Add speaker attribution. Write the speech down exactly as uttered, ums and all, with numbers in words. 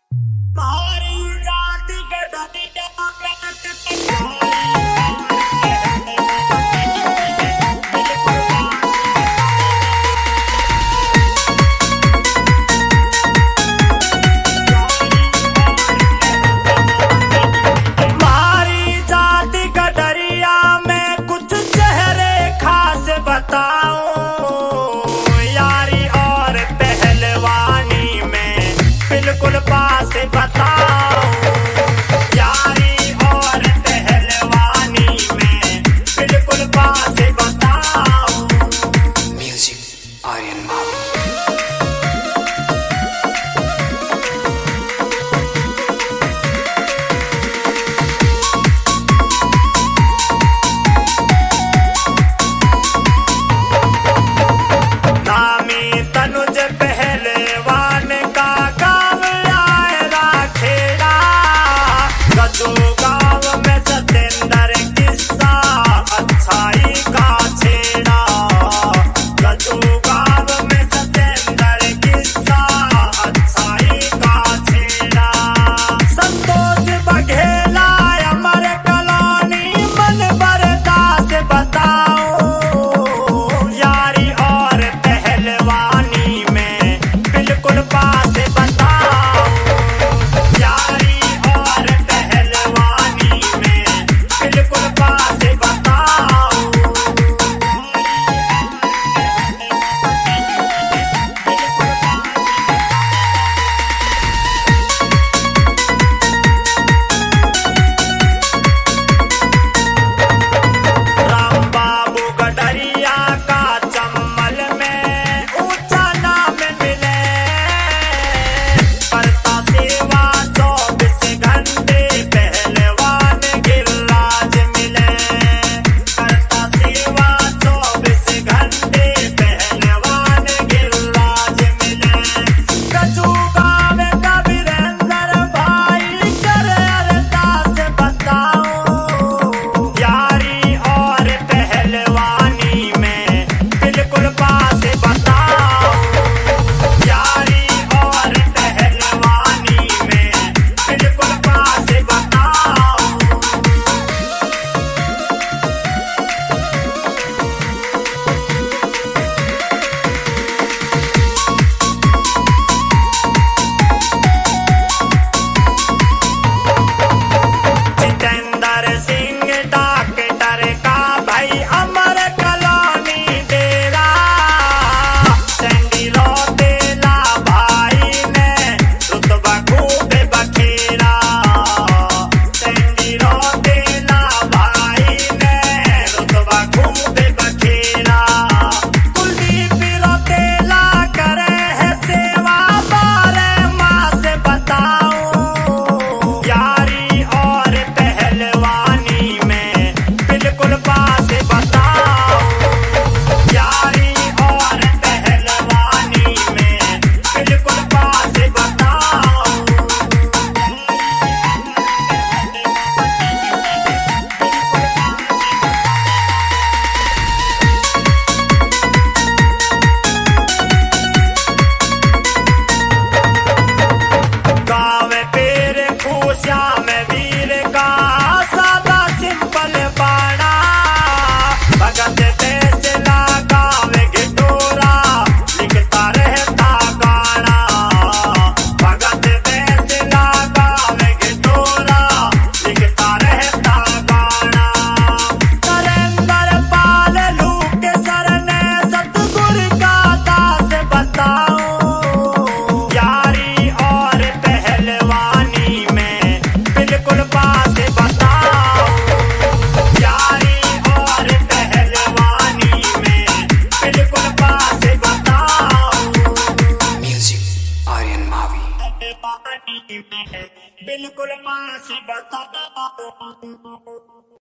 Speaker 1: यारी और पहलवानी में बिल्कुल पास बताओ। यारी और पहलवानी में बिल्कुल पास बताओ।
Speaker 2: म्यूजिक आर्यन मावी।
Speaker 1: तनुज पहलवान का गाँव आयरा खेड़ा, गजो गाँव में सतेंद्र किस्सा अच्छाई का छेड़ा। गजो गाँव में सतेंद्र किस्सा अच्छाई का छेड़ा। संतोष बघेला अमर कलानी मन बरदास बताओ। यारी और पहलवानी में बिल्कुल पास बताओ। यारी और पहलवानी में बिल्कुल पास बताओ। राम बाबू गडरिया का चम्मल में ऊंचा नाम मिले। करता सेवा चौबीस घंटे पहलवान गिरिराज मिले। करता सेवा चौबीस घंटे पहलवान गिरिराज मिले। गजू गाँव का वीरेंद्र भाई कर अरदास बताओ। यारी और पहलवानी में बिल्कुल पास बताओ। यारी और पहलवानी में बिल्कुल पास बताओ। जितेंद्र सिंह डॉक्टर का भाई अमर कलानी डेरा। सैंडी रोटेला भाई ने रुतबा खूब बखेरा। सैंडी रोटेला भाई ने रुतबा खूब बखेरा। कुलदीप रोटेला करे है सेवा बारह मास बताओ। यारी और पहलवानी में बिल्कुल पास बताओ। यारी और पहलवानी में बिल्कुल पास बताओ। गाँव पेर खुशिया में वीर का सादा सिंपल बाड़ा। भगत देश गाँव गिटोरा लिखता रहता गाना। भगत देश गाँव गिटोरा लिखता रहता गाना। नरेंद्र पाल लूट सरने सतगुरु का दास बताओ। यारी और पहलवानी में बिल्कुल पास बताओ। यारी और पहलवानी में बिल्कुल पास बताओ।
Speaker 2: म्यूजिक आर्यन मावी।
Speaker 1: पानी में बिल्कुल पास बताओ।